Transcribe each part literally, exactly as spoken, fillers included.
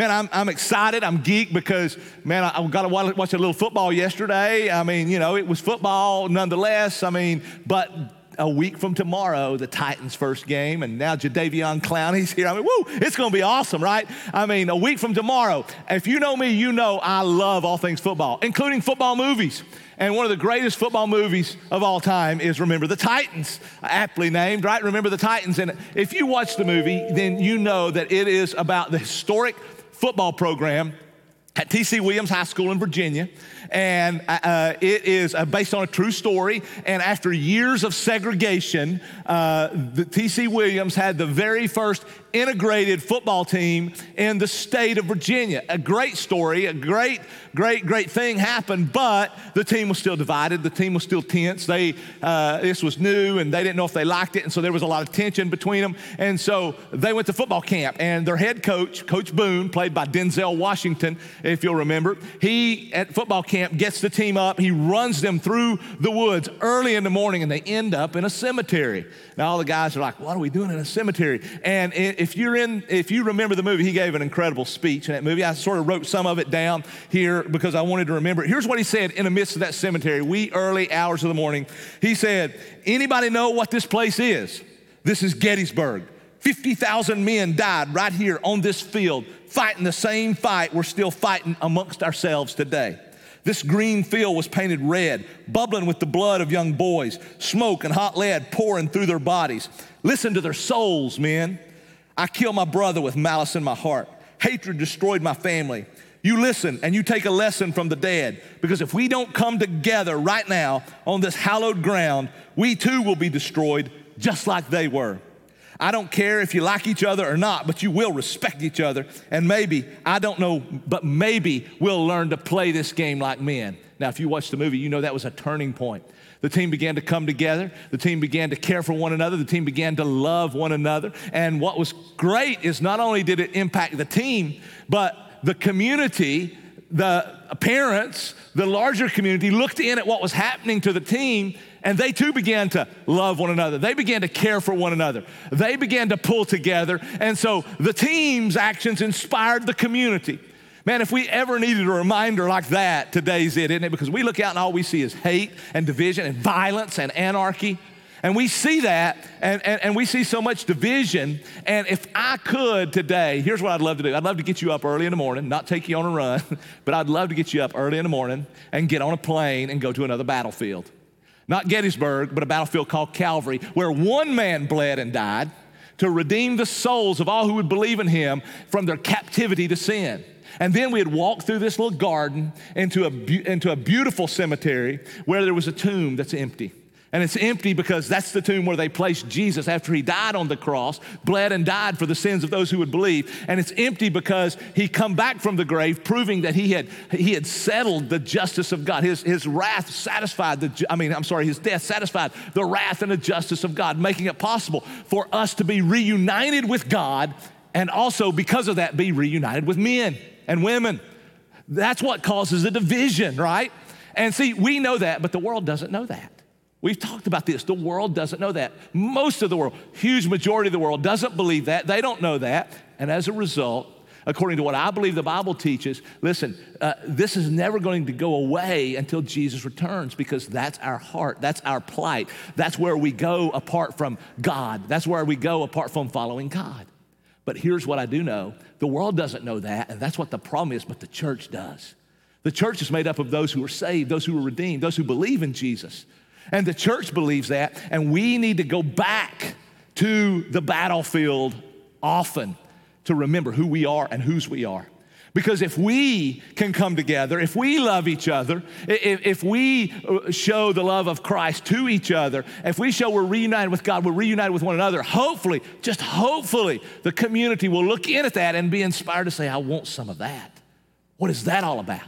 Man, I'm, I'm excited. I'm geeked because, man, I, I got to watch a little football yesterday. I mean, you know, it was football nonetheless. I mean, but a week from tomorrow, the Titans' first game, and now Jadeveon Clowney's here. I mean, woo, it's going to be awesome, right? I mean, a week from tomorrow. If you know me, you know I love all things football, including football movies. And one of the greatest football movies of all time is Remember the Titans, aptly named, right? Remember the Titans. And if you watch the movie, then you know that it is about the historic football program at T C Williams High School in Virginia. And uh, it is uh, based on a true story. And after years of segregation, uh, the T C Williams had the very first integrated football team in the state of Virginia. A great story, a great, great, great thing happened, but the team was still divided. The team was still tense. They, uh, this was new, and they didn't know if they liked it, and so there was a lot of tension between them. And so they went to football camp, and their head coach, Coach Boone, played by Denzel Washington, if you'll remember, he, at football camp, gets the team up. He runs them through the woods early in the morning, and they end up in a cemetery. Now, all the guys are like, what are we doing in a cemetery? And if you're in, if you remember the movie, he gave an incredible speech in that movie. I sort of wrote some of it down here because I wanted to remember it. Here's what he said in the midst of that cemetery, wee early hours of the morning. He said, anybody know what this place is? This is Gettysburg. fifty thousand men died right here on this field, fighting the same fight we're still fighting amongst ourselves today. This green field was painted red, bubbling with the blood of young boys, smoke and hot lead pouring through their bodies. Listen to their souls, men. I killed my brother with malice in my heart. Hatred destroyed my family. You listen and you take a lesson from the dead, because if we don't come together right now on this hallowed ground, we too will be destroyed just like they were. I don't care if you like each other or not, but you will respect each other. And maybe, I don't know, but maybe we'll learn to play this game like men. Now, if you watch the movie, you know that was a turning point. The team began to come together. The team began to care for one another. The team began to love one another. And what was great is not only did it impact the team, but the community, the parents, the larger community looked in at what was happening to the team, and they too began to love one another. They began to care for one another. They began to pull together. And so the team's actions inspired the community. Man, if we ever needed a reminder like that, today's it, isn't it? Because we look out and all we see is hate and division and violence and anarchy. And we see that, and, and, and we see so much division. And if I could today, here's what I'd love to do. I'd love to get you up early in the morning, not take you on a run, but I'd love to get you up early in the morning and get on a plane and go to another battlefield. Not Gettysburg, but a battlefield called Calvary, where one man bled and died to redeem the souls of all who would believe in him from their captivity to sin. And then we'd walk through this little garden into a, into a beautiful cemetery where there was a tomb that's empty. And it's empty because that's the tomb where they placed Jesus after he died on the cross, bled and died for the sins of those who would believe. And it's empty because he come back from the grave, proving that he had he had settled the justice of God. His, his wrath satisfied the, I mean, I'm sorry, his death satisfied the wrath and the justice of God, making it possible for us to be reunited with God, and also because of that, be reunited with men and women. That's what causes a division, right? And see, we know that, but the world doesn't know that. We've talked about this. The world doesn't know that. Most of the world, huge majority of the world doesn't believe that. They don't know that. And as a result, according to what I believe the Bible teaches, listen, uh, this is never going to go away until Jesus returns, because that's our heart. That's our plight. That's where we go apart from God. That's where we go apart from following God. But here's what I do know. The world doesn't know that, and that's what the problem is, but the church does. The church is made up of those who are saved, those who are redeemed, those who believe in Jesus. And the church believes that, and we need to go back to the battlefield often to remember who we are and whose we are. Because if we can come together, if we love each other, if, if we show the love of Christ to each other, if we show we're reunited with God, we're reunited with one another, hopefully, just hopefully, the community will look in at that and be inspired to say, I want some of that. What is that all about?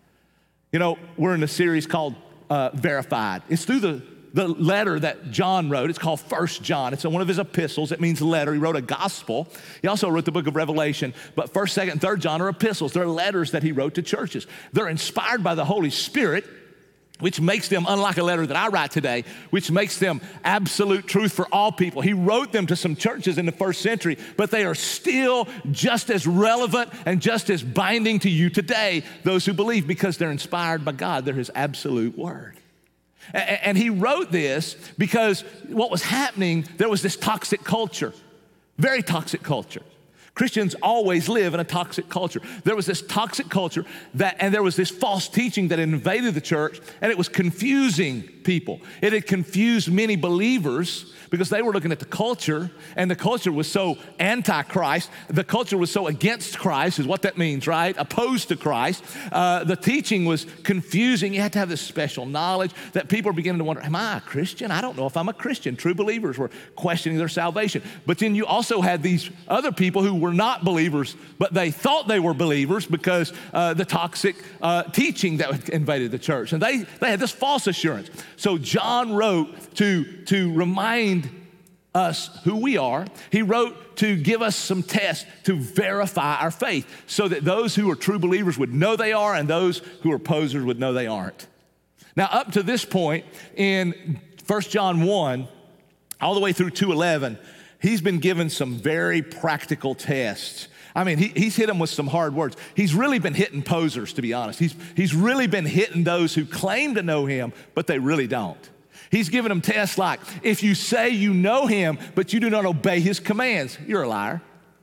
You know, we're in a series called Uh, Verified. It's through the, the letter that John wrote. It's called First John. It's one of his epistles. It means letter. He wrote a gospel. He also wrote the book of Revelation. But First, Second, and Third John are epistles. They're letters that he wrote to churches. They're inspired by the Holy Spirit, which makes them, unlike a letter that I write today, which makes them absolute truth for all people. He wrote them to some churches in the first century, but they are still just as relevant and just as binding to you today, those who believe, because they're inspired by God. They're his absolute word. And he wrote this because what was happening, there was this toxic culture, very toxic culture. Christians always live in a toxic culture. There was this toxic culture that, and there was this false teaching that invaded the church, and it was confusing people. It had confused many believers because they were looking at the culture, and the culture was so anti-Christ. The culture was so against Christ, is what that means, right? Opposed to Christ. Uh, the teaching was confusing. You had to have this special knowledge that people are beginning to wonder, am I a Christian? I don't know if I'm a Christian. True believers were questioning their salvation. But then you also had these other people who were not believers, but they thought they were believers because uh, the toxic uh, teaching that invaded the church. And they, they had this false assurance. So John wrote to, to remind us who we are. He wrote to give us some tests to verify our faith so that those who are true believers would know they are and those who are posers would know they aren't. Now, up to this point in First John one, all the way through two eleven, he's been given some very practical tests. I mean, he, he's hit them with some hard words. He's really been hitting posers, to be honest. He's, he's really been hitting those who claim to know him, but they really don't. He's given them tests like, if you say you know him, but you do not obey his commands, you're a liar.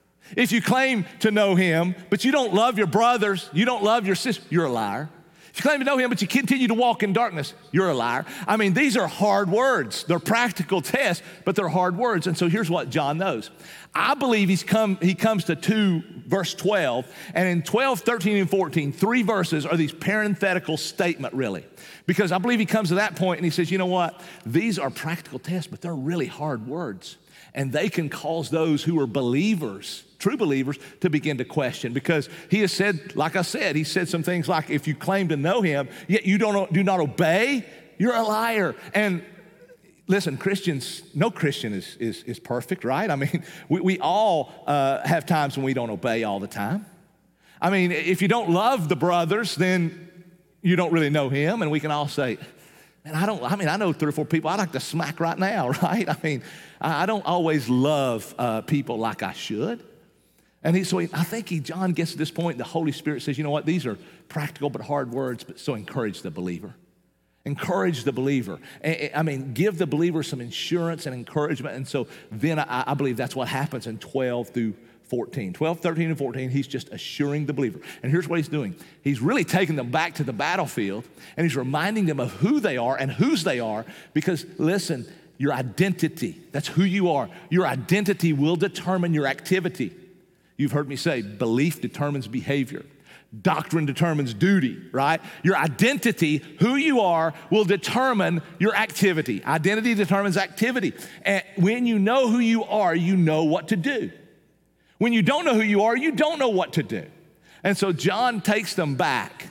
If you claim to know him, but you don't love your brothers, you don't love your sisters, you're a liar. If you claim to know him, but you continue to walk in darkness, you're a liar. I mean, these are hard words. They're practical tests, but they're hard words. And so here's what John knows. I believe he's come, he comes to two, verse twelve, and in twelve, thirteen, and fourteen, three verses are these parenthetical statement, really. Because I believe he comes to that point and he says, you know what? These are practical tests, but they're really hard words. And they can cause those who are believers, true believers, to begin to question. Because he has said, like I said, he said some things like, if you claim to know him, yet you don't do not obey, you're a liar. And listen, Christians, no Christian is, is, is perfect, right? I mean, we, we all uh, have times when we don't obey all the time. I mean, if you don't love the brothers, then you don't really know him. And we can all say, man, I don't, I mean, I know three or four people I'd like to smack right now, right? I mean, I don't always love uh, people like I should. And he, so he, I think he, John gets to this point, the Holy Spirit says, you know what, these are practical but hard words, but so encourage the believer. Encourage the believer. I mean, give the believer some assurance and encouragement. And so then I, I believe that's what happens in twelve through fourteen. twelve, thirteen, and fourteen, he's just assuring the believer. And here's what he's doing. He's really taking them back to the battlefield, and he's reminding them of who they are and whose they are, because listen, your identity, that's who you are. Your identity will determine your activity. You've heard me say, belief determines behavior. Doctrine determines duty, right? Your identity, who you are, will determine your activity. Identity determines activity. And when you know who you are, you know what to do. When you don't know who you are, you don't know what to do. And so John takes them back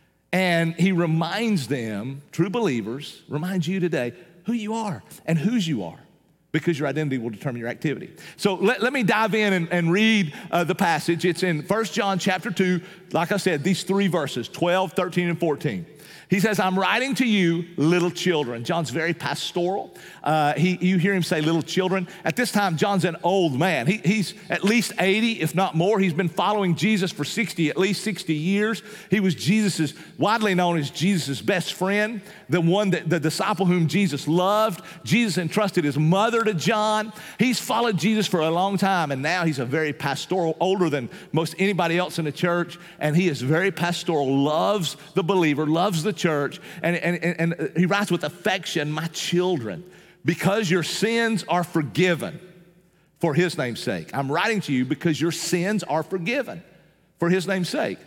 and he reminds them, true believers, reminds you today who you are and whose you are, because your identity will determine your activity. So let, let me dive in and, and read uh, the passage. It's in First John chapter two, like I said, these three verses, twelve, thirteen, and fourteen. He says, I'm writing to you, little children. John's very pastoral. Uh, he, you hear him say little children. At this time, John's an old man. He, he's at least eighty, if not more. He's been following Jesus for sixty, at least sixty years. He was Jesus's, widely known as Jesus' best friend, the one that the disciple whom Jesus loved. Jesus entrusted his mother to John. He's followed Jesus for a long time, and now he's a very pastoral, older than most anybody else in the church, and he is very pastoral, loves the believer, loves the church, and, and, and he writes with affection, my children, because your sins are forgiven for his name's sake. I'm writing to you because your sins are forgiven for his name's sake.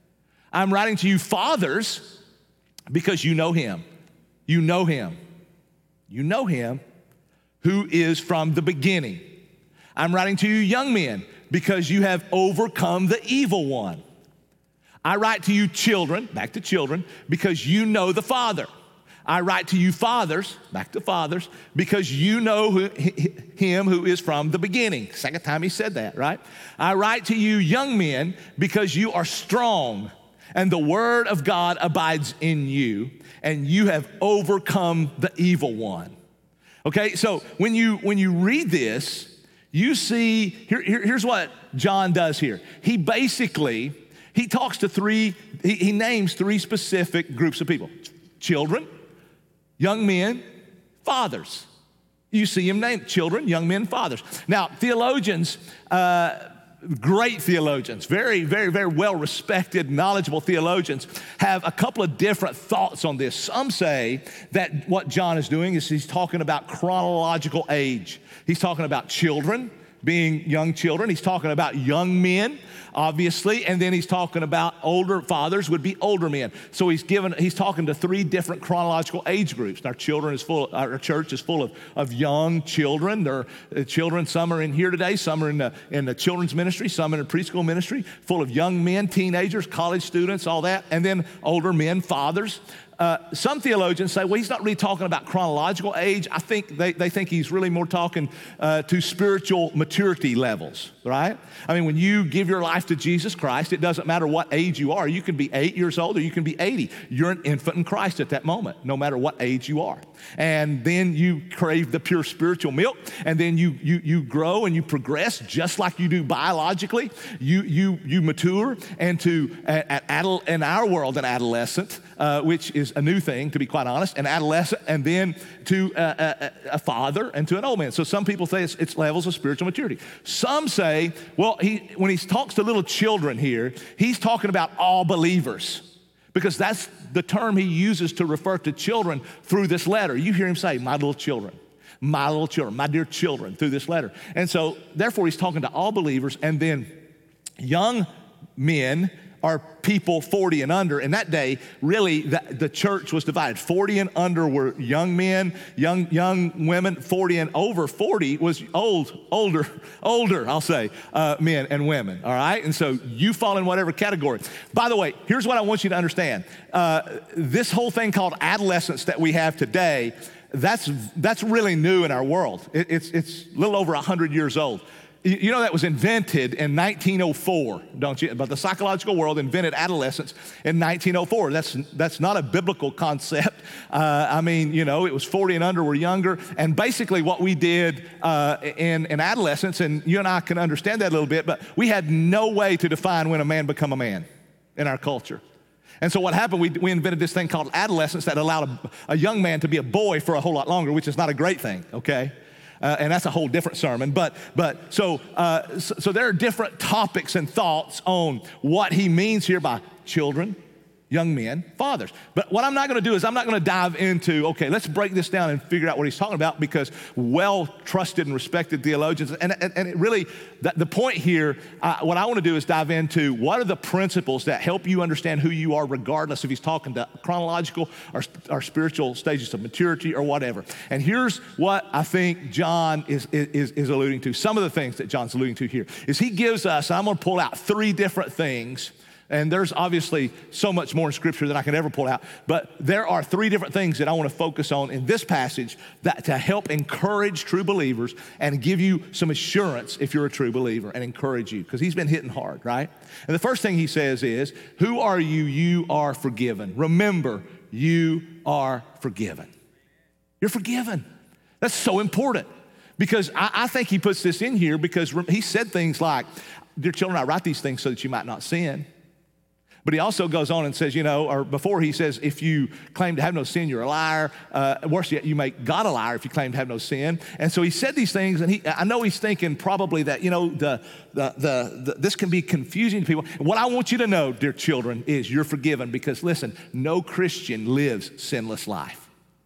I'm writing to you, fathers, because you know him. You know him. You know him who is from the beginning. I'm writing to you, young men, because you have overcome the evil one. I write to you, children, back to children, because you know the Father. I write to you, fathers, back to fathers, because you know who, him who is from the beginning. Second time he said that, right? I write to you, young men, because you are strong and the word of God abides in you, and you have overcome the evil one. Okay, so when you when you read this, you see, here, here, here's what John does here. He basically, he talks to three, he, he names three specific groups of people. Children, young men, fathers. You see him name children, young men, fathers. Now, theologians, uh, great theologians, very, very, very well-respected, knowledgeable theologians have a couple of different thoughts on this. Some say that what John is doing is he's talking about chronological age. He's talking about children being young children. He's talking about young men, obviously, and then he's talking about older fathers would be older men. So he's given, he's talking to three different chronological age groups. Our children is full, our church is full of, of young children. They're uh, children, some are in here today, some are in the, in the children's ministry, some in the preschool ministry, full of young men, teenagers, college students, all that, and then older men, fathers. Uh, some theologians say, well, he's not really talking about chronological age. I think they, they think he's really more talking uh, to spiritual maturity levels, right? I mean, when you give your life to Jesus Christ, it doesn't matter what age you are. You can be eight years old or you can be eighty. You're an infant in Christ at that moment, no matter what age you are. And then you crave the pure spiritual milk, and then you you you grow and you progress just like you do biologically. You you you mature into, at, at adult, in our world, an adolescent, uh, which is a new thing, to be quite honest, an adolescent, and then to a, a, a father and to an old man. So some people say it's, it's levels of spiritual maturity. Some say, well, he, when he talks to little children here, he's talking about all believers, because that's the term he uses to refer to children through this letter. You hear him say, my little children, my little children, my dear children, through this letter. And so therefore he's talking to all believers, and then young men are people forty and under. In that day, really, the, the church was divided. forty and under were young men, young young women. forty and over forty was old, older, older, I'll say, uh, men and women, all right? And so you fall in whatever category. By the way, here's what I want you to understand. Uh, this whole thing called adolescence that we have today, that's, that's really new in our world. It, it's, it's a little over one hundred years old. You know, that was invented in nineteen oh four, don't you? But the psychological world invented adolescence in nineteen oh four. That's, that's not a biblical concept. Uh, I mean, you know, it was forty and under were younger. And basically what we did uh, in, in adolescence, and you and I can understand that a little bit, but we had no way to define when a man become a man in our culture. And so what happened, we, we invented this thing called adolescence that allowed a, a young man to be a boy for a whole lot longer, which is not a great thing, okay? Uh, and that's a whole different sermon. But but so, uh, so so there are different topics and thoughts on what he means here by children, young men, fathers. But what I'm not going to do is I'm not going to dive into, okay, let's break this down and figure out what he's talking about, because well-trusted and respected theologians, and, and, and it really, the, the point here, uh, what I want to do is dive into what are the principles that help you understand who you are, regardless if he's talking to chronological or, or spiritual stages of maturity or whatever. And here's what I think John is, is, is alluding to. Some of the things that John's alluding to here is he gives us, and I'm going to pull out three different things. And there's obviously so much more in Scripture than I can ever pull out. But there are three different things that I want to focus on in this passage that to help encourage true believers and give you some assurance if you're a true believer, and encourage you, because he's been hitting hard, right? And the first thing he says is, who are you? You are forgiven. Remember, you are forgiven. You're forgiven. That's so important, because I, I think he puts this in here because he said things like, dear children, I write these things so that you might not sin. But he also goes on and says, you know, or before he says, if you claim to have no sin, you're a liar. Uh, worse yet, you make God a liar if you claim to have no sin. And so he said these things, and he, I know he's thinking probably that, you know, the, the, the, the this can be confusing to people. What I want you to know, dear children, is you're forgiven, because listen, no Christian lives sinless life.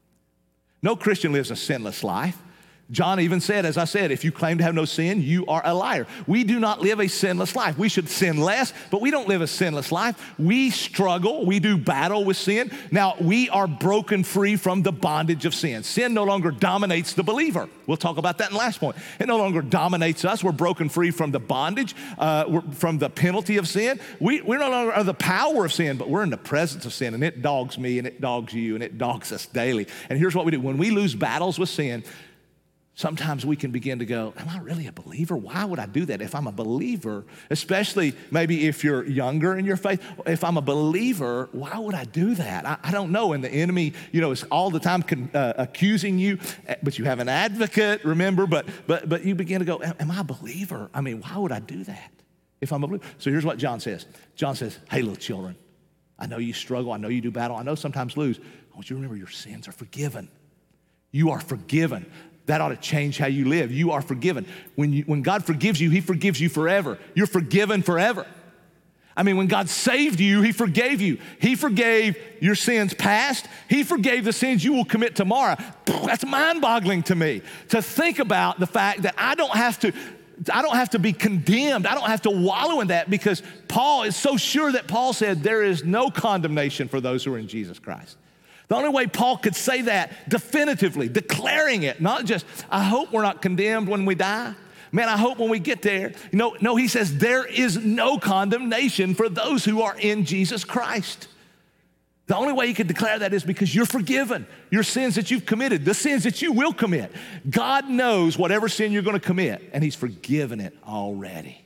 No Christian lives a sinless life. John even said, as I said, if you claim to have no sin, you are a liar. We do not live a sinless life. We should sin less, but we don't live a sinless life. We struggle. We do battle with sin. Now, we are broken free from the bondage of sin. Sin no longer dominates the believer. We'll talk about that in the last point. It no longer dominates us. We're broken free from the bondage, uh, we're, from the penalty of sin. We, we're no longer under the power of sin, but we're in the presence of sin, and it dogs me, and it dogs you, and it dogs us daily. And here's what we do. When we lose battles with sin, sometimes we can begin to go, am I really a believer? Why would I do that if I'm a believer? Especially maybe if you're younger in your faith. If I'm a believer, why would I do that? I, I don't know. And the enemy, you know, is all the time con, uh, accusing you, but you have an advocate, remember? But, but, but you begin to go, am I a believer? I mean, why would I do that if I'm a believer? So here's what John says. John says, hey, little children, I know you struggle. I know you do battle. I know sometimes lose. I want you to remember your sins are forgiven. You are forgiven. That ought to change how you live. You are forgiven. When, you, when God forgives you, he forgives you forever. You're forgiven forever. I mean, when God saved you, he forgave you. He forgave your sins past. He forgave the sins you will commit tomorrow. That's mind-boggling to me, to think about the fact that I don't have to, I don't have to be condemned. I don't have to wallow in that, because Paul is so sure that Paul said there is no condemnation for those who are in Jesus Christ. The only way Paul could say that definitively, declaring it, not just, I hope we're not condemned when we die. Man, I hope when we get there. No, no, he says there is no condemnation for those who are in Jesus Christ. The only way he could declare that is because you're forgiven. Your sins that you've committed, the sins that you will commit. God knows whatever sin you're going to commit, and he's forgiven it already.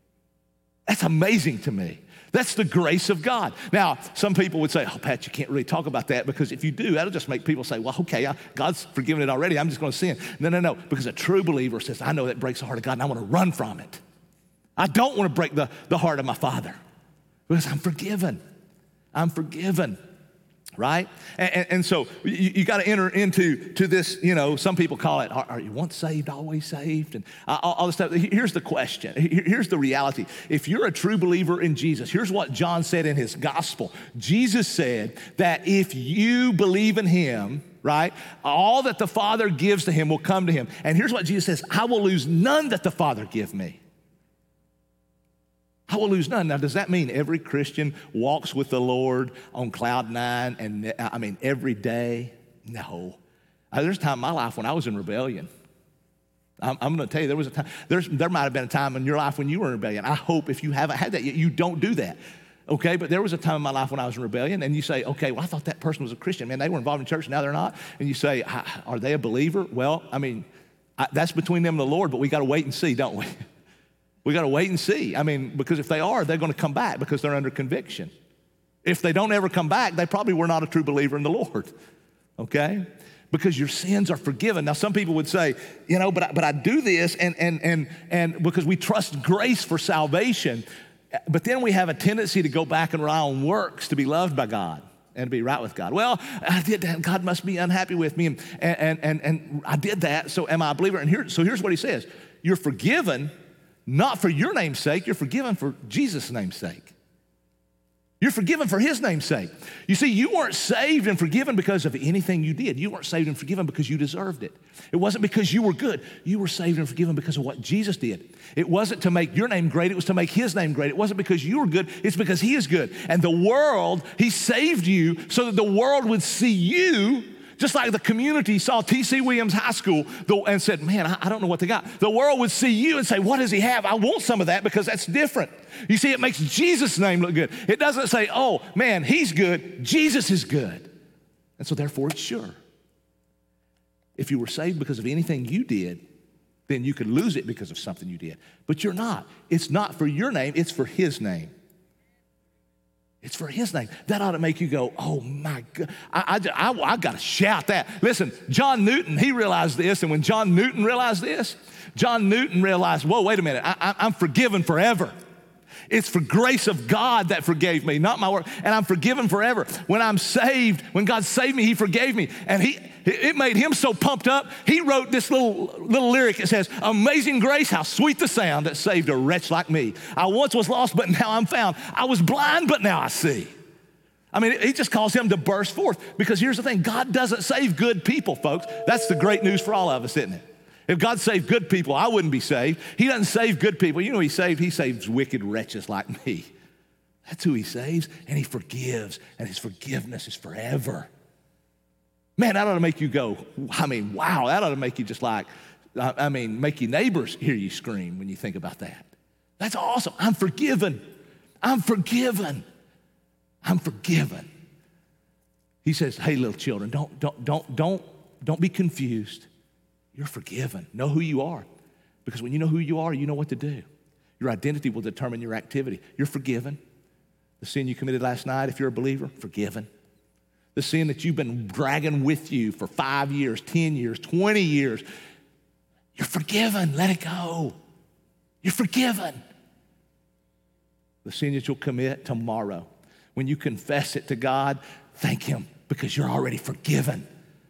That's amazing to me. That's the grace of God. Now, some people would say, oh, Pat, you can't really talk about that, because if you do, that'll just make people say, well, okay, I, God's forgiven it already. I'm just going to sin. No, no, no, because a true believer says, I know that breaks the heart of God, and I want to run from it. I don't want to break the, the heart of my Father, because I'm forgiven. I'm forgiven. Right? And, and, and so you, you got to enter into to this, you know, some people call it, are, are you once saved, always saved? And all, all this stuff. Here's the question. Here's the reality. If you're a true believer in Jesus, here's what John said in his gospel. Jesus said that if you believe in him, right, all that the Father gives to him will come to him. And here's what Jesus says, I will lose none that the Father give me. I will lose none. Now, does that mean every Christian walks with the Lord on cloud nine and, I mean, every day? No. Uh, there's a time in my life when I was in rebellion. I'm, I'm going to tell you, there was a time, there's, there might have been a time in your life when you were in rebellion. I hope if you haven't had that yet, you don't do that. Okay, but there was a time in my life when I was in rebellion, and you say, okay, well, I thought that person was a Christian. Man, they were involved in church, now they're not. And you say, are they a believer? Well, I mean, I, that's between them and the Lord, but we got to wait and see, don't we? We got to wait and see. I mean, because if they are, they're going to come back because they're under conviction. If they don't ever come back, they probably were not a true believer in the Lord, okay? Because your sins are forgiven. Now, some people would say, you know, but I, but I do this and, and, and, and because we trust grace for salvation, but then we have a tendency to go back and rely on works to be loved by God and to be right with God. Well, I did that. God must be unhappy with me, and, and, and, and I did that, so am I a believer? And here, so here's what he says. You're forgiven. Not for your name's sake, you're forgiven for Jesus' name's sake. You're forgiven for his name's sake. You see, you weren't saved and forgiven because of anything you did. You weren't saved and forgiven because you deserved it. It wasn't because you were good. You were saved and forgiven because of what Jesus did. It wasn't to make your name great. It was to make his name great. It wasn't because you were good. It's because he is good. And the world, he saved you so that the world would see you. Just like the community saw T C Williams High School and said, man, I don't know what they got. The world would see you and say, what does he have? I want some of that because that's different. You see, it makes Jesus' name look good. It doesn't say, oh, man, he's good. Jesus is good. And so therefore it's sure. If you were saved because of anything you did, then you could lose it because of something you did. But you're not. It's not for your name. It's for his name. It's for his name. That ought to make you go, oh my God. I, I, I, I got to shout that. Listen, John Newton, he realized this. And when John Newton realized this, John Newton realized, whoa, wait a minute. I, I, I'm forgiven forever. It's for grace of God that forgave me, not my work. And I'm forgiven forever. When I'm saved, when God saved me, he forgave me. And he, it made him so pumped up, he wrote this little, little lyric that says, amazing grace, how sweet the sound that saved a wretch like me. I once was lost, but now I'm found. I was blind, but now I see. I mean, he just calls him to burst forth. Because here's the thing, God doesn't save good people, folks. That's the great news for all of us, isn't it? If God saved good people, I wouldn't be saved. He doesn't save good people. You know he saved? He saves wicked wretches like me. That's who he saves, and he forgives, and his forgiveness is forever. Man, that ought to make you go, I mean, wow, that ought to make you just like, I mean, make your neighbors hear you scream when you think about that. That's awesome. I'm forgiven. I'm forgiven. I'm forgiven. He says, hey, little children, don't, don't, don't, don't, don't be confused. You're forgiven. Know who you are. Because when you know who you are, you know what to do. Your identity will determine your activity. You're forgiven. The sin you committed last night, if you're a believer, forgiven. The sin that you've been dragging with you for five years, ten years, twenty years, you're forgiven. Let it go. You're forgiven. The sin that you'll commit tomorrow, when you confess it to God, thank him because you're already forgiven.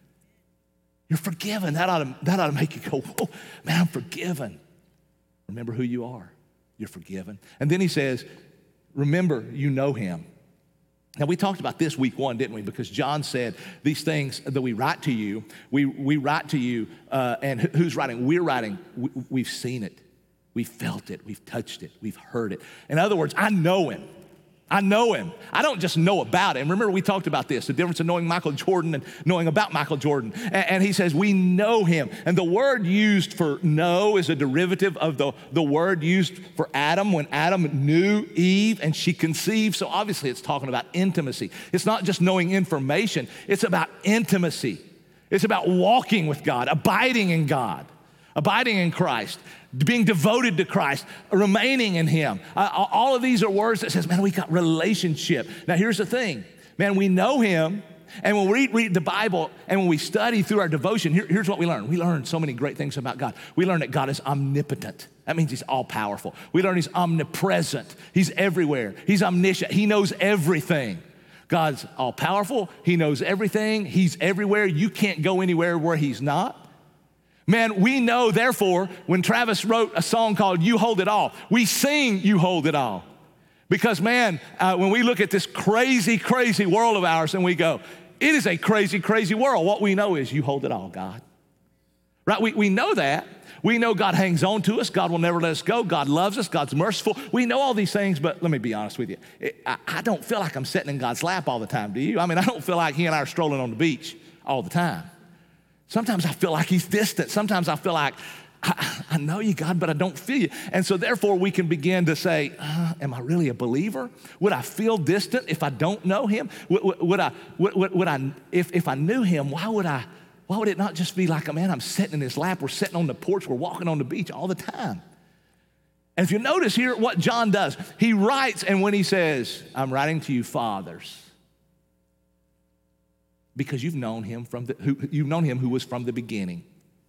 You're forgiven. That ought to, that ought to make you go, whoa, man, I'm forgiven. Remember who you are. You're forgiven. And then he says, remember, you know him. Now, we talked about this week one, didn't we? Because John said these things that we write to you, we, we write to you, uh, and who's writing? We're writing. We, we've seen it. We've felt it. We've touched it. We've heard it. In other words, I know him. I know him. I don't just know about him. Remember, we talked about this, the difference of knowing Michael Jordan and knowing about Michael Jordan. And, and he says, we know him. And the word used for know is a derivative of the, the word used for Adam when Adam knew Eve and she conceived. So obviously it's talking about intimacy. It's not just knowing information. It's about intimacy. It's about walking with God, abiding in God, abiding in Christ, being devoted to Christ, remaining in him. Uh, all of these are words that says, man, we got relationship. Now, here's the thing. Man, we know him, and when we read, read the Bible and when we study through our devotion, here, here's what we learn. We learn so many great things about God. We learn that God is omnipotent. That means he's all-powerful. We learn he's omnipresent. He's everywhere. He's omniscient. He knows everything. God's all-powerful. He knows everything. He's everywhere. You can't go anywhere where he's not. Man, we know, therefore, when Travis wrote a song called You Hold It All, we sing You Hold It All. Because, man, uh, when we look at this crazy, crazy world of ours and we go, it is a crazy, crazy world, what we know is you hold it all, God. Right? We, we know that. We know God hangs on to us. God will never let us go. God loves us. God's merciful. We know all these things, but let me be honest with you. It, I, I don't feel like I'm sitting in God's lap all the time, do you? I mean, I don't feel like he and I are strolling on the beach all the time. Sometimes I feel like he's distant. Sometimes I feel like, I, I know you, God, but I don't feel you. And so therefore we can begin to say, uh, am I really a believer? Would I feel distant if I don't know him? Would, would, would I, would, would I, if, if I knew him, why would I, why would it not just be like, man, I'm sitting in his lap, we're sitting on the porch, we're walking on the beach all the time. And if you notice here what John does, he writes, and when he says, I'm writing to you fathers, because you've known him from the, who, you've known him who was from the beginning.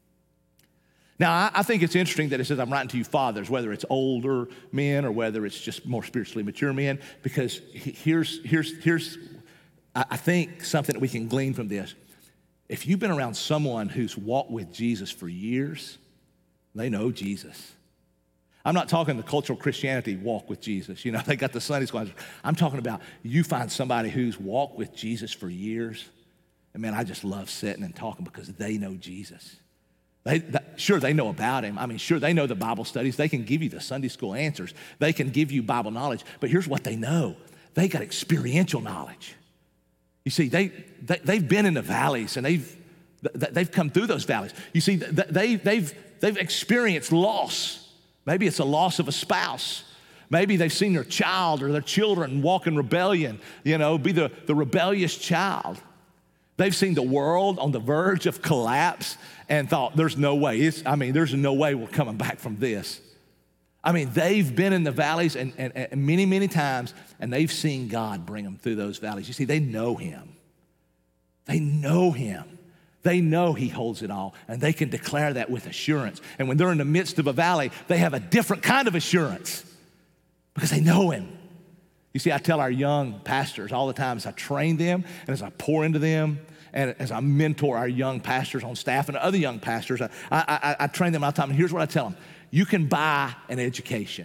Now, I, I think it's interesting that it says, I'm writing to you fathers, whether it's older men or whether it's just more spiritually mature men, because here's, here's, here's I think something that we can glean from this. If you've been around someone who's walked with Jesus for years, they know Jesus. I'm not talking the cultural Christianity walk with Jesus. You know, they got the Sunday school. I'm talking about you find somebody who's walked with Jesus for years. And man, I just love sitting and talking because they know Jesus. They, that, sure, they know about him. I mean, sure, they know the Bible studies. They can give you the Sunday school answers. They can give you Bible knowledge. But here's what they know. They got experiential knowledge. You see, they, they, they've been in the valleys, and they've, they've come through those valleys. You see, they, they've, they've experienced loss. Maybe it's a loss of a spouse. Maybe they've seen their child or their children walk in rebellion, you know, be the, the rebellious child. They've seen the world on the verge of collapse and thought, there's no way. It's, I mean, there's no way we're coming back from this. I mean, they've been in the valleys and, and, and many, many times, and they've seen God bring them through those valleys. You see, they know him. They know him. They know he holds it all, and they can declare that with assurance. And when they're in the midst of a valley, they have a different kind of assurance because they know him. You see, I tell our young pastors all the time as I train them and as I pour into them and as I mentor our young pastors on staff and other young pastors, I, I, I train them all the time. And here's what I tell them. You can buy an education.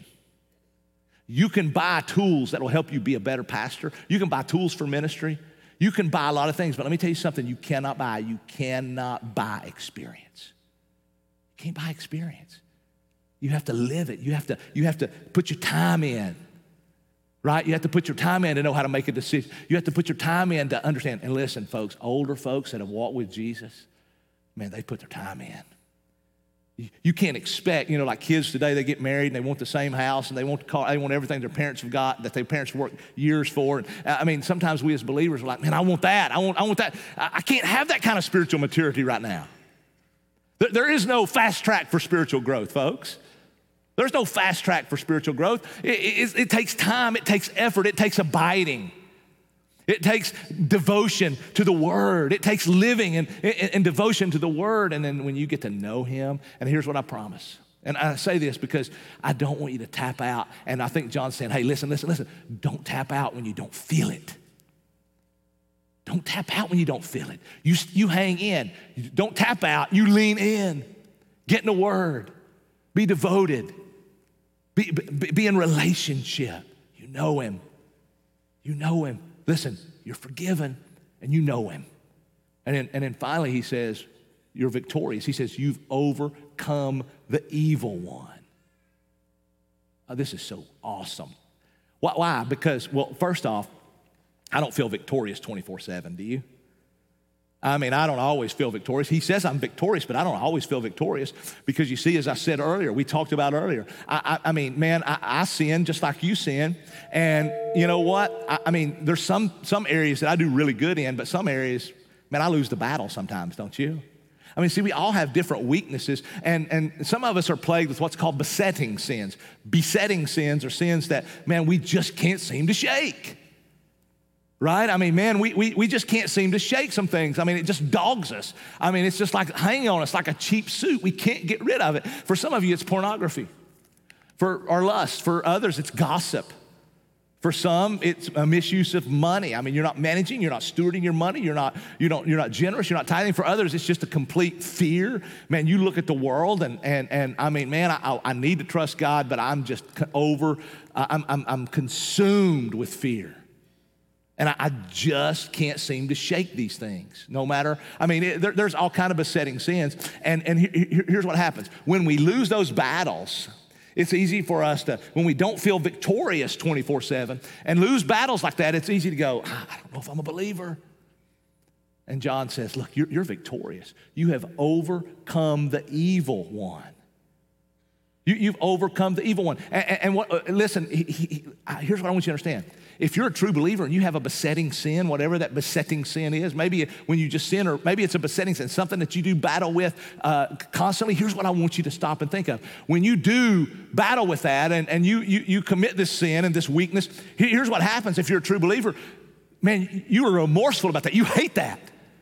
You can buy tools that will help you be a better pastor. You can buy tools for ministry. You can buy a lot of things, but let me tell you something you cannot buy. You cannot buy experience. You can't buy experience. You have to live it. You have to, you have to put your time in. Right? You have to put your time in to know how to make a decision. You have to put your time in to understand. And listen, folks, older folks that have walked with Jesus, man, they put their time in. You, you can't expect, you know, like kids today, they get married and they want the same house and they want the car, they want everything their parents have got, that their parents worked years for. And I mean, sometimes we as believers are like, man, I want that. I want, I want that. I, I can't have that kind of spiritual maturity right now. There, there is no fast track for spiritual growth, folks. There's no fast track for spiritual growth. It, it, it takes time, it takes effort, it takes abiding. It takes devotion to the Word. It takes living and, and, and devotion to the Word. And then when you get to know Him, and here's what I promise. And I say this because I don't want you to tap out. And I think John's saying, hey, listen, listen, listen. Don't tap out when you don't feel it. Don't tap out when you don't feel it. You, you hang in. You don't tap out. You lean in. Get in the Word. Be devoted. Be, be, be in relationship. You know Him. You know Him. Listen, you're forgiven and you know Him. And then, and then finally he says, you're victorious. He says, you've overcome the evil one. Oh, this is so awesome. Why? Why? Because, well, first off, I don't feel victorious twenty-four seven, do you? I mean, I don't always feel victorious. He says I'm victorious, but I don't always feel victorious because you see, as I said earlier, we talked about earlier, I, I, I mean, man, I, I sin just like you sin. And you know what? I, I mean, there's some, some areas that I do really good in, but some areas, man, I lose the battle sometimes, don't you? I mean, see, we all have different weaknesses, and, and some of us are plagued with what's called besetting sins. Besetting sins are sins that, man, we just can't seem to shake. Right? I mean, man, we, we, we just can't seem to shake some things. I mean, it just dogs us. I mean, it's just like hanging on us like a cheap suit. We can't get rid of it. For some of you, it's pornography. For our lust. For others, it's gossip. For some, it's a misuse of money. I mean, you're not managing, you're not stewarding your money, you're not, you don't, you're not generous, you're not tithing. For others, it's just a complete fear. Man, you look at the world and, and, and I mean, man, I, I need to trust God, but I'm just over, I'm, I'm, I'm consumed with fear. And I, I just can't seem to shake these things, no matter, I mean, it, there, there's all kind of besetting sins. And, and he, he, here's what happens. When we lose those battles, it's easy for us to, when we don't feel victorious twenty-four seven and lose battles like that, it's easy to go, ah, I don't know if I'm a believer. And John says, look, you're, you're victorious. You have overcome the evil one. You, you've overcome the evil one. And, and, and what, uh, listen, he, he, here's what I want you to understand. If you're a true believer and you have a besetting sin, whatever that besetting sin is, maybe when you just sin, or maybe it's a besetting sin, something that you do battle with uh, constantly, here's what I want you to stop and think of. When you do battle with that and, and you, you, you commit this sin and this weakness, here's what happens if you're a true believer. Man, you are remorseful about that. You hate that.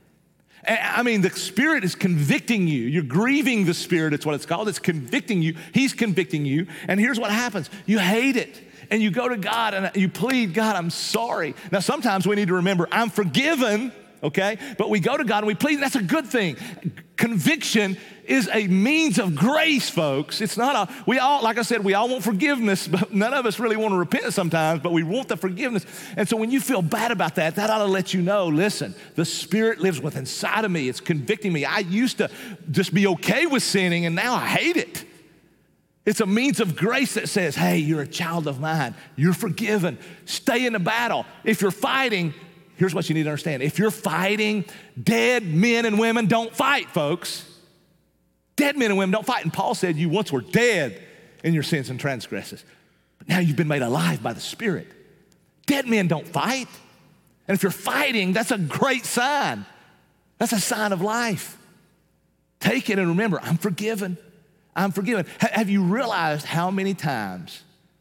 I mean, the Spirit is convicting you. You're grieving the Spirit, it's what it's called. It's convicting you. He's convicting you. And here's what happens. You hate it. And you go to God and you plead, God, I'm sorry. Now, sometimes we need to remember, I'm forgiven, okay? But we go to God and we plead, that's a good thing. Conviction is a means of grace, folks. It's not a, we all, like I said, we all want forgiveness, but none of us really want to repent sometimes, but we want the forgiveness. And so when you feel bad about that, that ought to let you know, listen, the Spirit lives within inside of me. It's convicting me. I used to just be okay with sinning, and now I hate it. It's a means of grace that says, hey, you're a child of mine. You're forgiven. Stay in the battle. If you're fighting, here's what you need to understand. If you're fighting, dead men and women don't fight, folks. Dead men and women don't fight. And Paul said you once were dead in your sins and transgressions, but now you've been made alive by the Spirit. Dead men don't fight. And if you're fighting, that's a great sign. That's a sign of life. Take it and remember, I'm forgiven. I'm forgiven. Have you realized how many times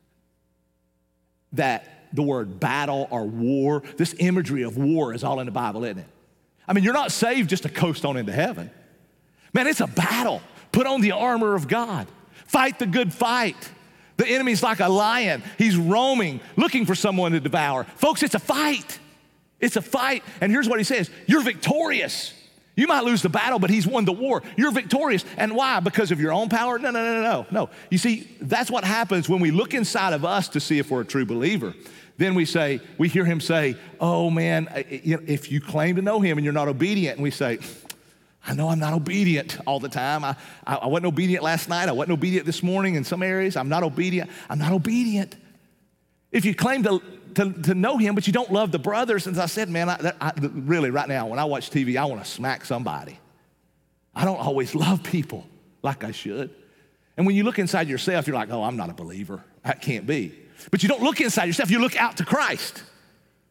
that the word battle or war, this imagery of war is all in the Bible, isn't it? I mean, you're not saved just to coast on into heaven. Man, it's a battle. Put on the armor of God. Fight the good fight. The enemy's like a lion. He's roaming, looking for someone to devour. Folks, it's a fight. It's a fight. And here's what he says. You're victorious. You might lose the battle, but he's won the war. You're victorious. And why? Because of your own power? No, no, no, no, no. No. You see, that's what happens when we look inside of us to see if we're a true believer. Then we say, we hear him say, oh man, if you claim to know him and you're not obedient, and we say, I know I'm not obedient all the time. I, I, I wasn't obedient last night. I wasn't obedient this morning in some areas. I'm not obedient. I'm not obedient. If you claim to To, to know him, but you don't love the brothers. As I said, man, I, I, really right now, when I watch T V, I want to smack somebody. I don't always love people like I should. And when you look inside yourself, you're like, oh, I'm not a believer. That can't be. But you don't look inside yourself. You look out to Christ.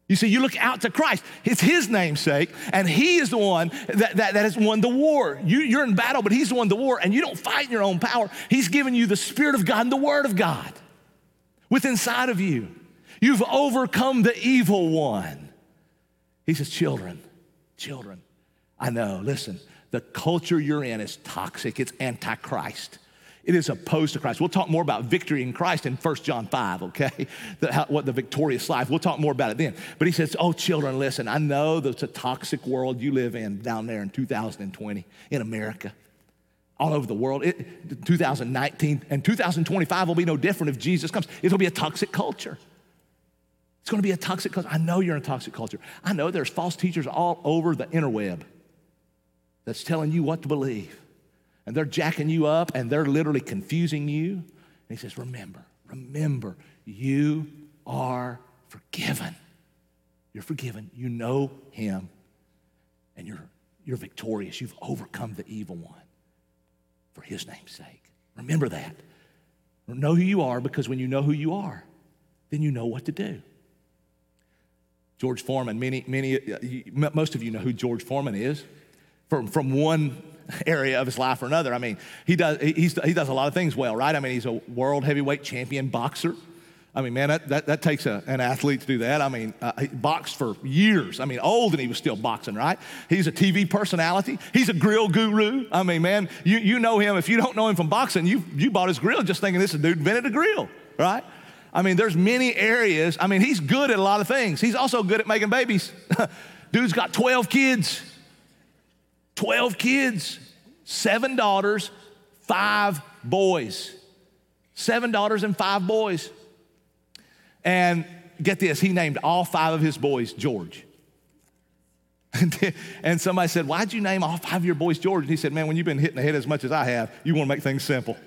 You see, you look out to Christ. It's his namesake, and he is the one that, that, that has won the war. You, you're in battle, but he's the one the war, and you don't fight in your own power. He's given you the Spirit of God and the Word of God within inside of you. You've overcome the evil one. He says, children, children, I know, listen, the culture you're in is toxic. It's anti-Christ. It is opposed to Christ. We'll talk more about victory in Christ in First John five, okay? The, how, what the victorious life. We'll talk more about it then. But he says, oh, children, listen, I know that it's a toxic world you live in down there in two thousand twenty in America, all over the world. It, two thousand nineteen and two thousand twenty-five will be no different if Jesus comes. It'll be a toxic culture. It's going to be a toxic culture. I know you're in a toxic culture. I know there's false teachers all over the interweb that's telling you what to believe. And they're jacking you up, and they're literally confusing you. And he says, remember, remember, you are forgiven. You're forgiven. You know him, and you're, you're victorious. You've overcome the evil one for his name's sake. Remember that. Know who you are, because when you know who you are, then you know what to do. George Foreman, many, many, most of you know who George Foreman is. From, from one area of his life or another. I mean, he does, he's, he does a lot of things well, right? I mean, he's a world heavyweight champion boxer. I mean, man, that, that, that takes a, an athlete to do that. I mean, uh, he boxed for years. I mean, old and he was still boxing, right? He's a T V personality. He's a grill guru. I mean, man, you, you know him. If you don't know him from boxing, you, you bought his grill just thinking this dude invented a grill, right? I mean, there's many areas. I mean, he's good at a lot of things. He's also good at making babies. Dude's got twelve kids. twelve kids, seven daughters, five boys. Seven daughters and five boys. And get this, he named all five of his boys George. And somebody said, why'd you name all five of your boys George? And he said, man, when you've been hitting the head as much as I have, you want to make things simple.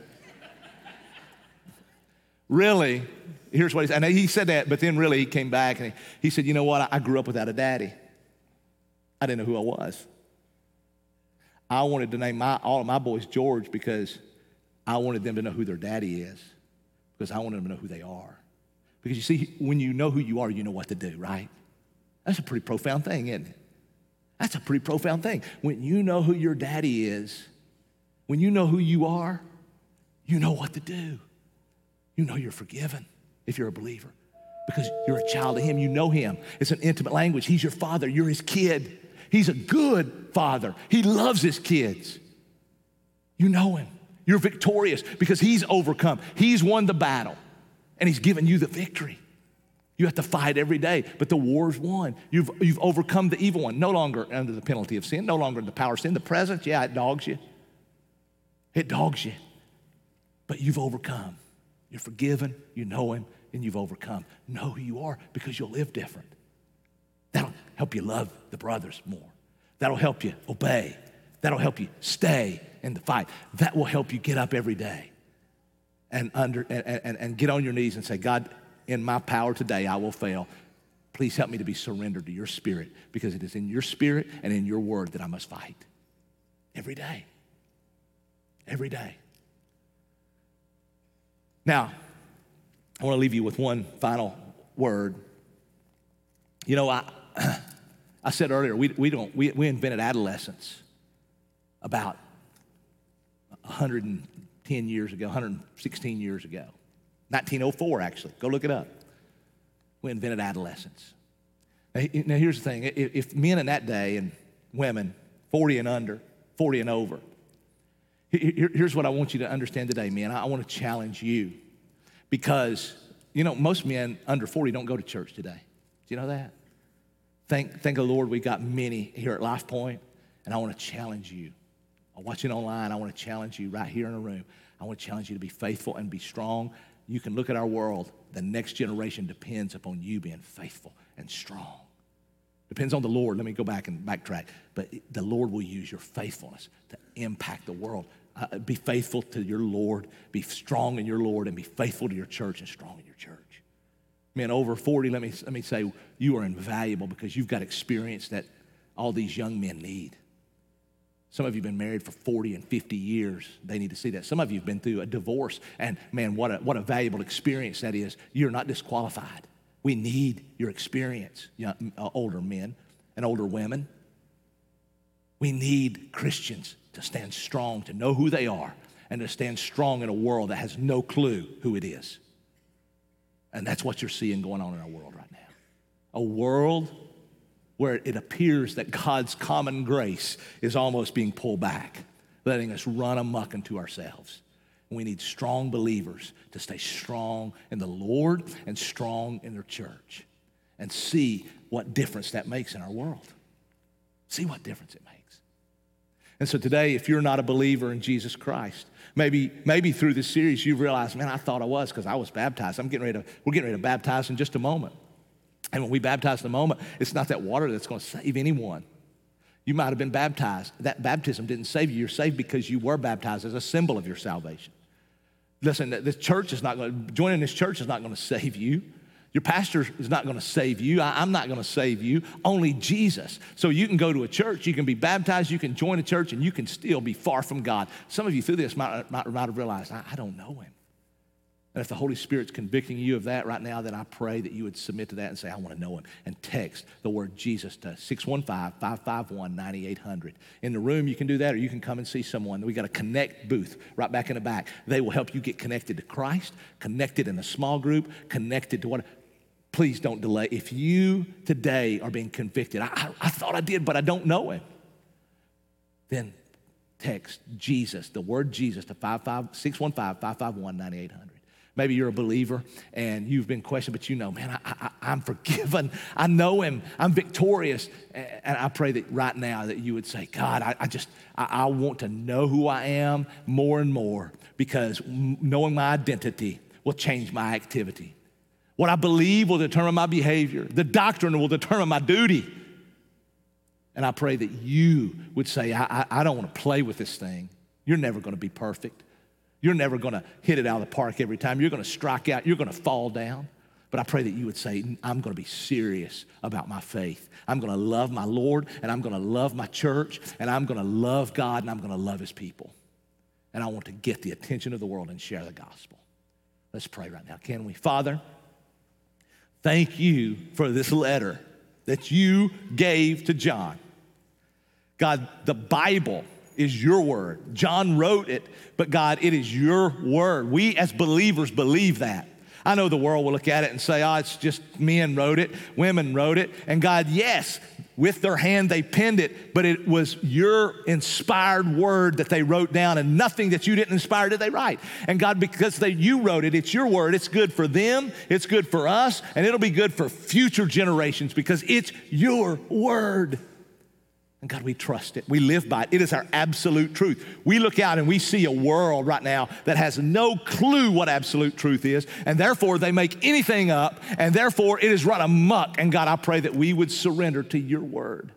Really, here's what he said. And he said that, but then really he came back and he, he said, you know what, I, I grew up without a daddy. I didn't know who I was. I wanted to name my, all of my boys George because I wanted them to know who their daddy is, because I wanted them to know who they are. Because you see, when you know who you are, you know what to do, right? That's a pretty profound thing, isn't it? That's a pretty profound thing. When you know who your daddy is, when you know who you are, you know what to do. You know you're forgiven if you're a believer, because you're a child of him. You know him. It's an intimate language. He's your father. You're his kid. He's a good father. He loves his kids. You know him. You're victorious because he's overcome. He's won the battle, and he's given you the victory. You have to fight every day, but the war's won. You've, you've overcome the evil one. No longer under the penalty of sin, no longer the power of sin. The presence, yeah, it dogs you. It dogs you. But you've overcome. You're forgiven, you know him, and you've overcome. Know who you are, because you'll live different. That'll help you love the brothers more. That'll help you obey. That'll help you stay in the fight. That will help you get up every day and, under, and, and, and get on your knees and say, God, in my power today, I will fail. Please help me to be surrendered to your spirit, because it is in your spirit and in your word that I must fight. Every day. Every day. Now, I want to leave you with one final word. You know, I I said earlier, we, we, don't, we, we invented adolescence about one hundred ten years ago, one hundred sixteen years ago. nineteen oh four, actually. Go look it up. We invented adolescence. Now, now here's the thing. If, if men in that day and women, forty and under, forty and over, here, here's what I want you to understand today, men. I, I want to challenge you, because, you know, most men under forty don't go to church today. Do you know that? Thank, thank the Lord we got many here at Life Point, and I want to challenge you. I'm watching online. I want to challenge you right here in a room. I want to challenge you to be faithful and be strong. You can look at our world. The next generation depends upon you being faithful and strong. Depends on the Lord. Let me go back and backtrack. But the Lord will use your faithfulness to impact the world. Uh, be faithful to your Lord. Be strong in your Lord, and be faithful to your church and strong in your church. Men over forty, let me, let me say, you are invaluable, because you've got experience that all these young men need. Some of you have been married for forty and fifty years. They need to see that. Some of you have been through a divorce, and man, what a, what a valuable experience that is. You're not disqualified. We need your experience, young, uh, older men and older women. We need Christians to stand strong, to know who they are, and to stand strong in a world that has no clue who it is. And that's what you're seeing going on in our world right now. A world where it appears that God's common grace is almost being pulled back, letting us run amok into ourselves. And we need strong believers to stay strong in the Lord and strong in their church and see what difference that makes in our world. See what difference it makes. And so today, if you're not a believer in Jesus Christ, maybe maybe through this series you've realized, man, I thought I was because I was baptized. I'm getting ready to, we're getting ready to baptize in just a moment. And when we baptize in a moment, it's not that water that's going to save anyone. You might have been baptized. That baptism didn't save you. You're saved because you were baptized as a symbol of your salvation. Listen, this church is not going to, joining this church is not going to save you. Your pastor is not going to save you. I, I'm not going to save you. Only Jesus. So you can go to a church, you can be baptized, you can join a church, and you can still be far from God. Some of you through this might, might, might have realized, I, I don't know him. And if the Holy Spirit's convicting you of that right now, then I pray that you would submit to that and say, I want to know him. And text the word Jesus to six one five, five five one, nine eight hundred. In the room, you can do that, or you can come and see someone. We got a Connect booth right back in the back. They will help you get connected to Christ, connected in a small group, connected to what. Please don't delay. If you today are being convicted, I, I, I thought I did, but I don't know him, then text Jesus, the word Jesus, to six one five, five five one, nine eight hundred. Maybe you're a believer and you've been questioned, but you know, man, I, I, I'm forgiven. I know him. I'm victorious. And I pray that right now that you would say, God, I, I just, I, I want to know who I am more and more, because knowing my identity will change my activity. What I believe will determine my behavior. The doctrine will determine my duty. And I pray that you would say, I, I, I don't want to play with this thing. You're never going to be perfect. You're never going to hit it out of the park every time. You're going to strike out. You're going to fall down. But I pray that you would say, I'm going to be serious about my faith. I'm going to love my Lord, and I'm going to love my church, and I'm going to love God, and I'm going to love his people. And I want to get the attention of the world and share the gospel. Let's pray right now. Can we? Father, thank you for this letter that you gave to John. God, the Bible is your word. John wrote it, but God, it is your word. We as believers believe that. I know the world will look at it and say, oh, it's just men wrote it, women wrote it. And God, yes, with their hand they penned it, but it was your inspired word that they wrote down, and nothing that you didn't inspire did they write. And God, because they, you wrote it, it's your word. It's good for them, it's good for us, and it'll be good for future generations because it's your word. And God, we trust it. We live by it. It is our absolute truth. We look out and we see a world right now that has no clue what absolute truth is, and therefore they make anything up, and therefore it is run amok. And God, I pray that we would surrender to your word.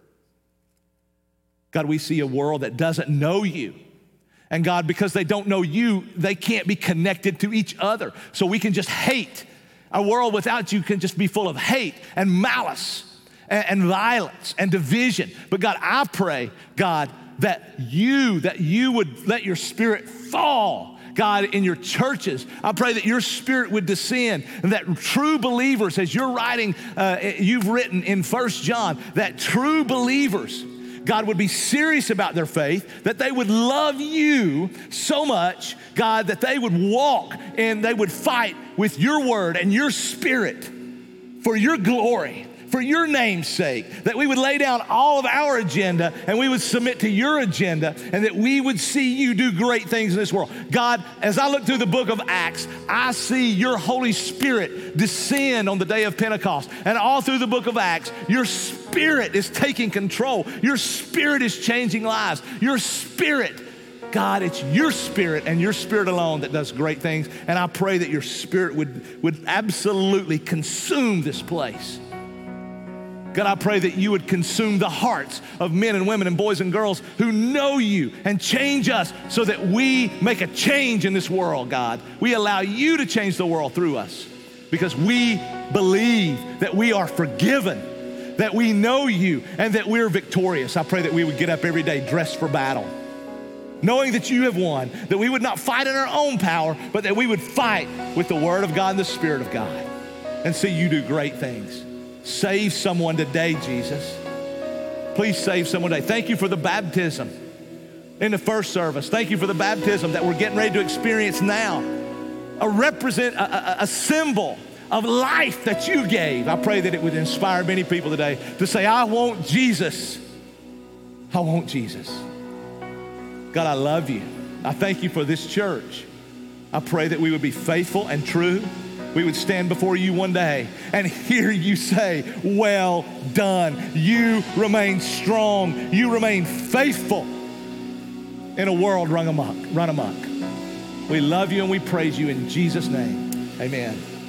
God, we see a world that doesn't know you. And God, because they don't know you, they can't be connected to each other. So we can just hate. A world without you can just be full of hate and malice and violence and division. But God, I pray, God, that you, that you would let your spirit fall, God, in your churches. I pray that your spirit would descend, and that true believers, as you're writing, uh, you've written in First John, that true believers, God, would be serious about their faith, that they would love you so much, God, that they would walk and they would fight with your word and your spirit for your glory, for your name's sake, that we would lay down all of our agenda and we would submit to your agenda, and that we would see you do great things in this world. God, as I look through the book of Acts, I see your Holy Spirit descend on the day of Pentecost. And all through the book of Acts, your Spirit is taking control. Your Spirit is changing lives. Your Spirit, God, it's your Spirit and your Spirit alone that does great things. And I pray that your Spirit would, would absolutely consume this place. God, I pray that you would consume the hearts of men and women and boys and girls who know you, and change us so that we make a change in this world, God. We allow you to change the world through us because we believe that we are forgiven, that we know you, and that we're victorious. I pray that we would get up every day dressed for battle, knowing that you have won, that we would not fight in our own power, but that we would fight with the word of God and the Spirit of God. and see you do great things. Save someone today, Jesus. Please save someone today. Thank you for the baptism in the first service. Thank you for the baptism that we're getting ready to experience now. A represent, a, a, a symbol of life that you gave. I pray that it would inspire many people today to say, I want Jesus. I want Jesus. God, I love you. I thank you for this church. I pray that we would be faithful and true. We would stand before you one day and hear you say, well done. You remain strong. You remain faithful in a world run amok, run amok. We love you and we praise you in Jesus' name. Amen.